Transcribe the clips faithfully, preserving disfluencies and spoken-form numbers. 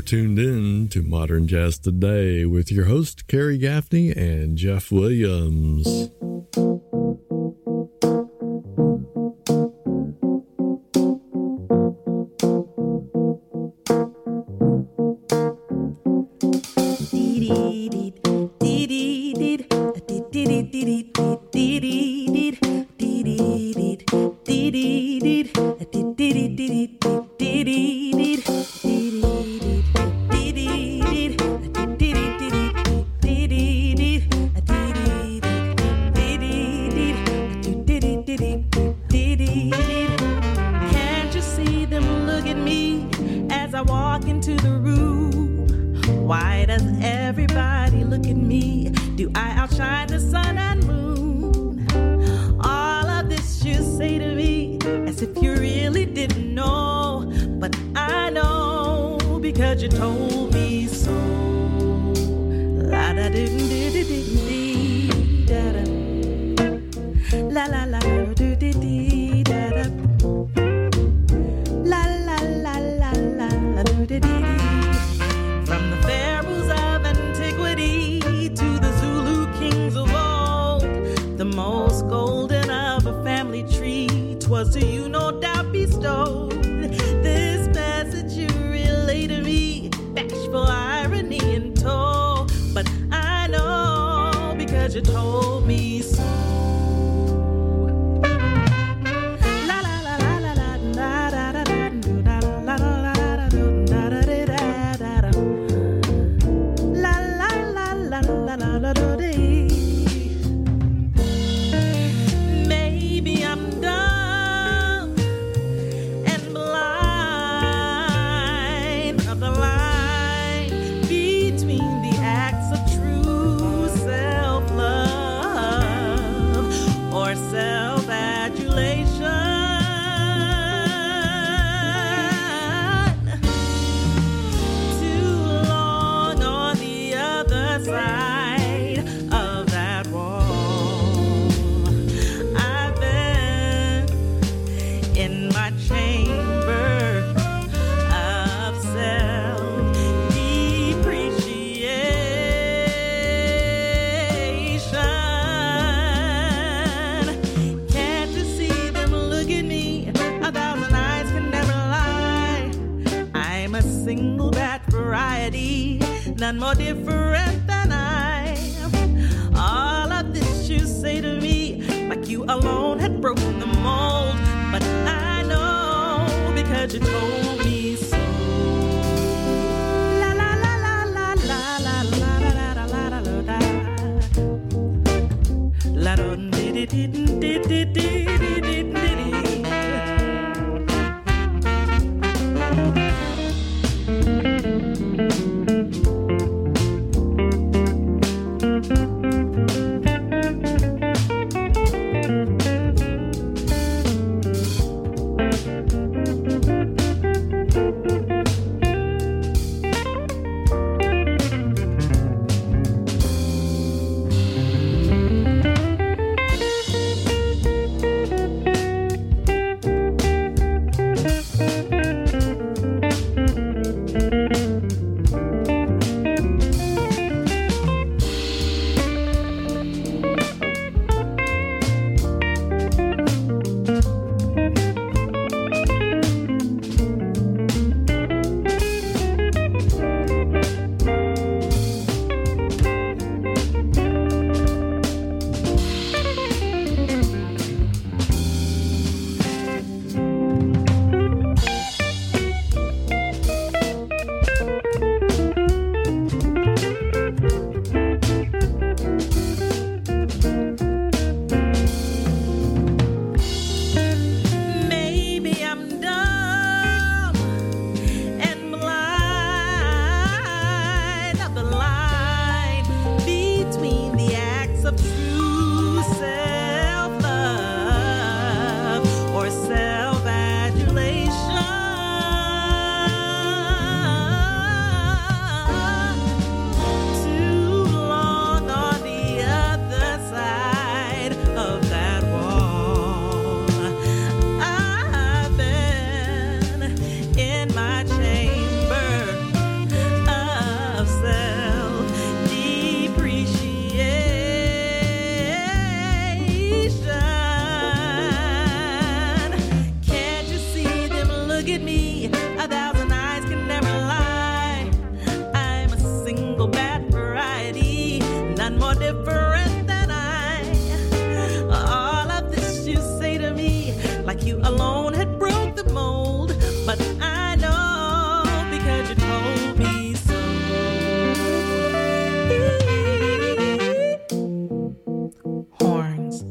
tuned in to Modern Jazz Today with your host, Kerry Gaffney and Jeff Williams. None more different than I am. All of this you say to me, like you alone had broken the mold. But I know because you told me so. La la la la la la la la la la la la la la dun di di di di di di di di di. more different than I. All of this you say to me, like you alone had broke the mold. But I know because you told me so. Horns.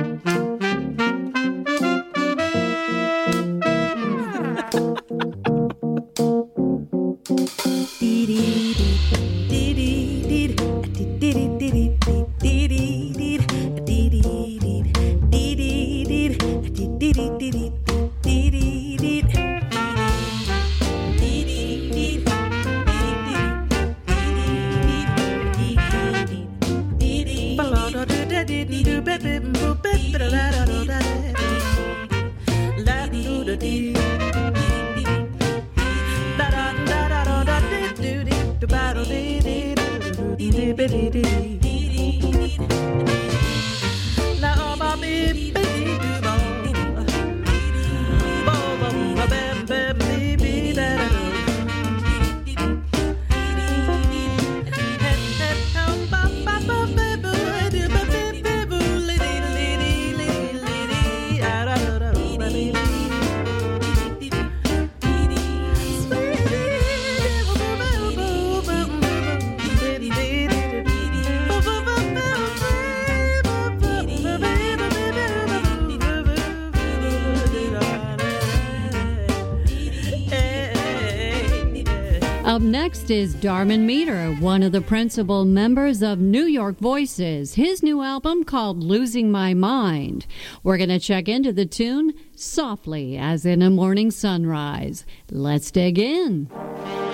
Up next is Darman Meter, one of the principal members of New York Voices. His new album called Losing My Mind. We're going to check into the tune Softly as in a Morning Sunrise. Let's dig in. For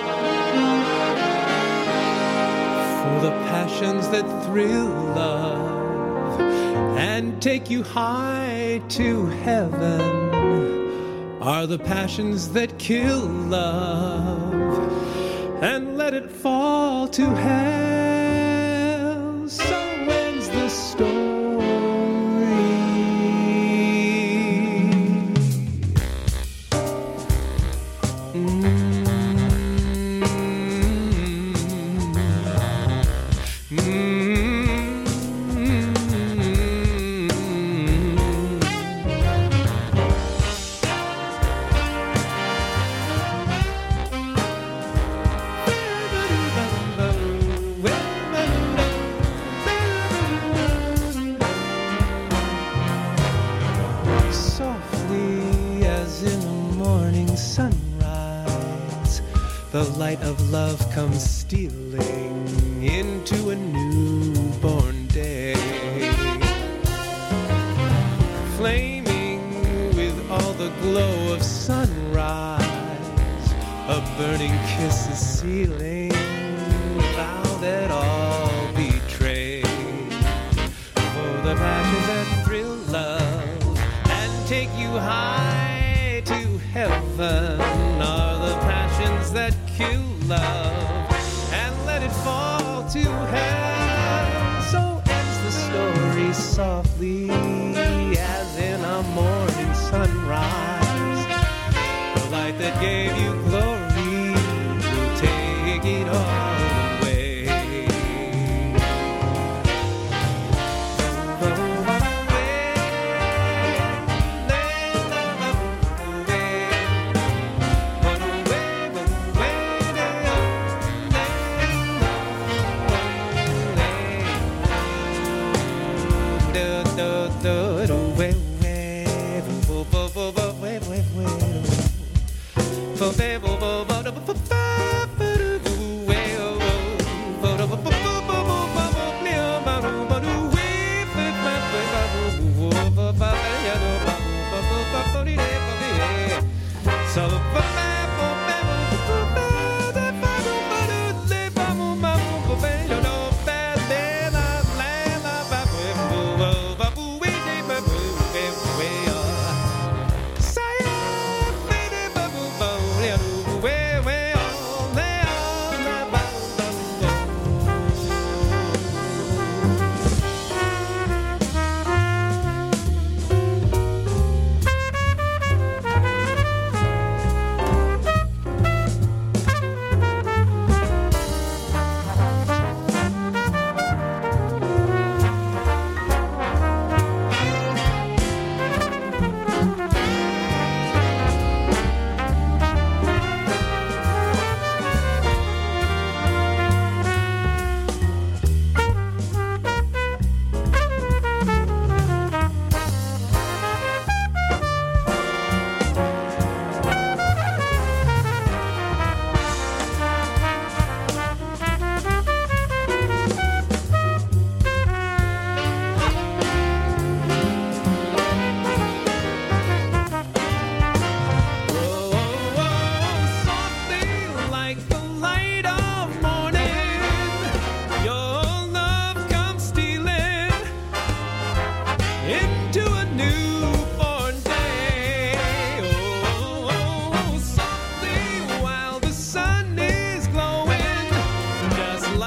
the passions that thrill love and take you high to heaven are the passions that kill love and let it fall to hell. So ends the story. Mm-hmm. Mm-hmm. The light of love comes stealing into a newborn day, flaming with all the glow of sunrise. A burning kiss is sealing without at all betray. For the passions that thrill love and take you high to heaven are the passions that kill love and let it fall to hell. So ends the story softly as in a morning sunrise. The light that gave you glory will take it all away.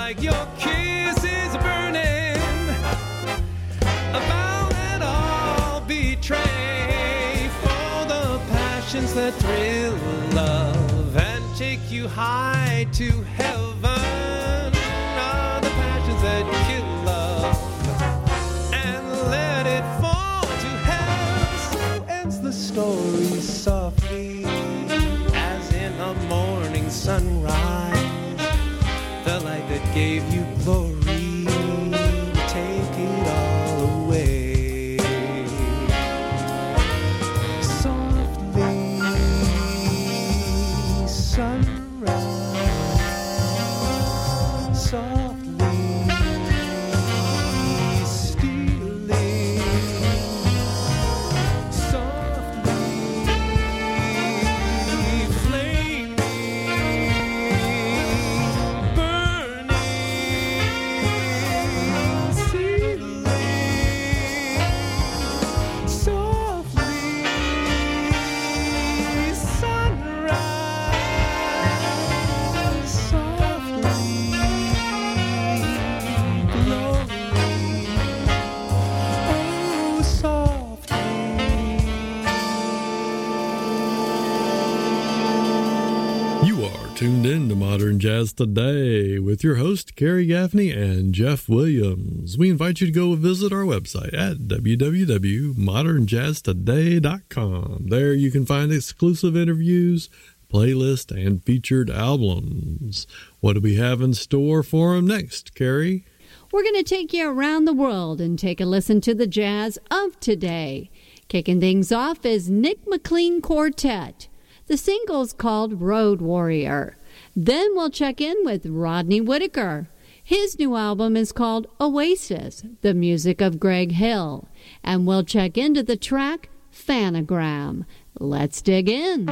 like your kiss is burning. A vow that I'll betray for the passions that thrill love and take you high to heaven. Are the passions that kill love and let it fall to hell. So ends the story softly as in a morning sunrise. The light that gave you glory, take it all away. Softly, sunrise. Softly, stealing. Softly, flaming. Tuned in to Modern Jazz Today with your host, Carrie Gaffney and Jeff Williams. We invite you to go visit our website at w w w dot modern jazz today dot com. There you can find exclusive interviews, playlists, and featured albums. What do we have in store for them next, Carrie? We're going to take you around the world and take a listen to the jazz of today. Kicking things off is Nick McLean Quartet. The single's called Road Warrior. Then we'll check in with Rodney Whitaker. His new album is called Oasis, the music of Greg Hill. And we'll check into the track Phanogram. Let's dig in.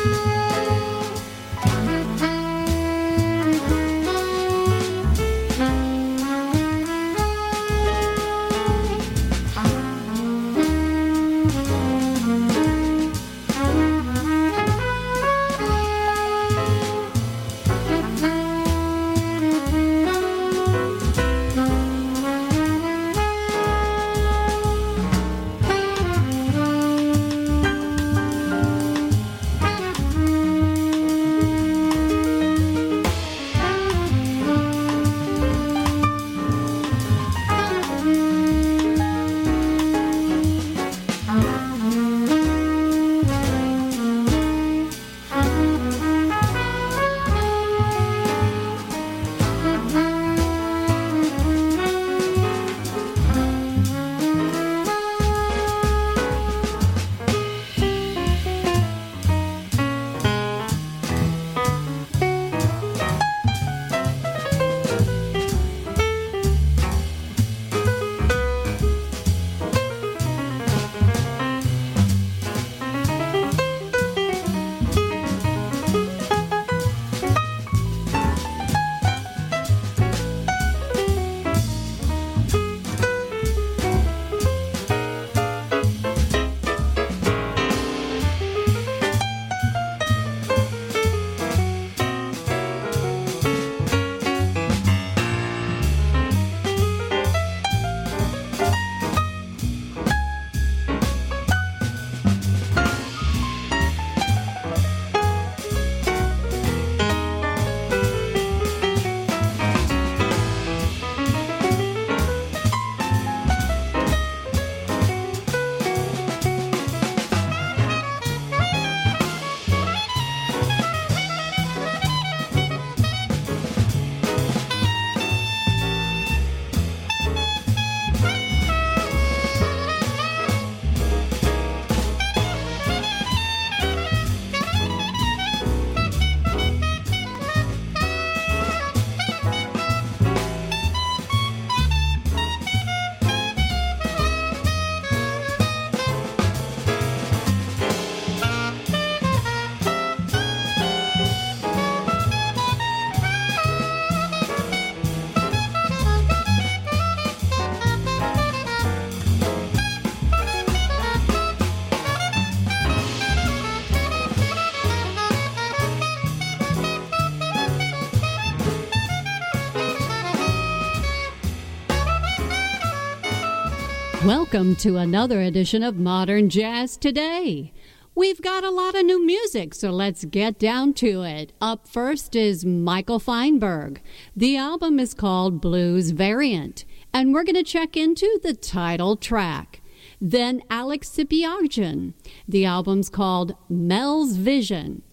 Welcome to another edition of Modern Jazz Today. We've got a lot of new music, so let's get down to it. Up first is Michael Feinberg. The album is called Blues Variant, and we're going to check into the title track. Then Alex Sipiagin. The album's called Mel's Vision.